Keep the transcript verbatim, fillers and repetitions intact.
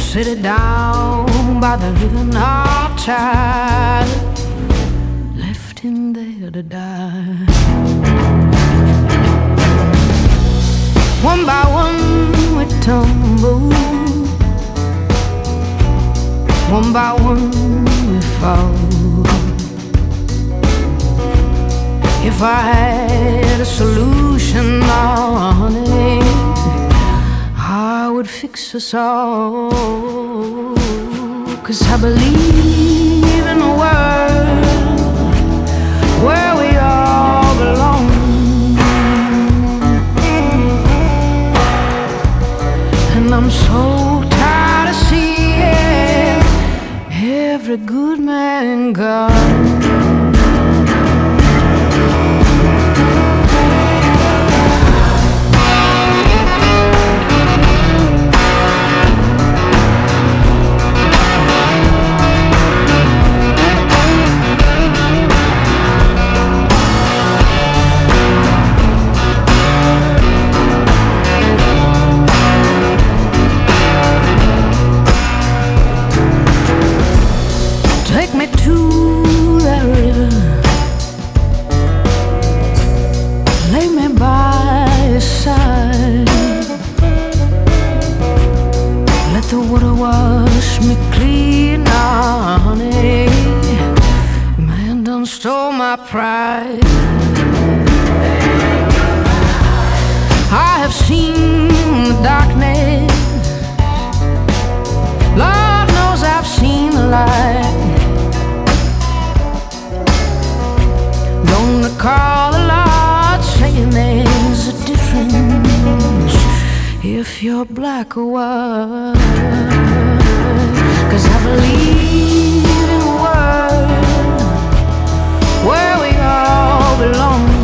Sit it down by the river Nile tide, left him there to die. One by one we tumble, one by one we fall. If I had a solution, oh honey, I would fix us all. 'Cause I believe in a world where we all belong, and I'm so tired of seeing every good man gone. Take me to that river, lay me by your side, let the water wash me clean, ah, honey. Man done stole my pride. I have seen the darkness, Lord knows I've seen the light. Gonna call the Lord, saying there's a difference if you're black or white. 'Cause I believe in a world where we all belong.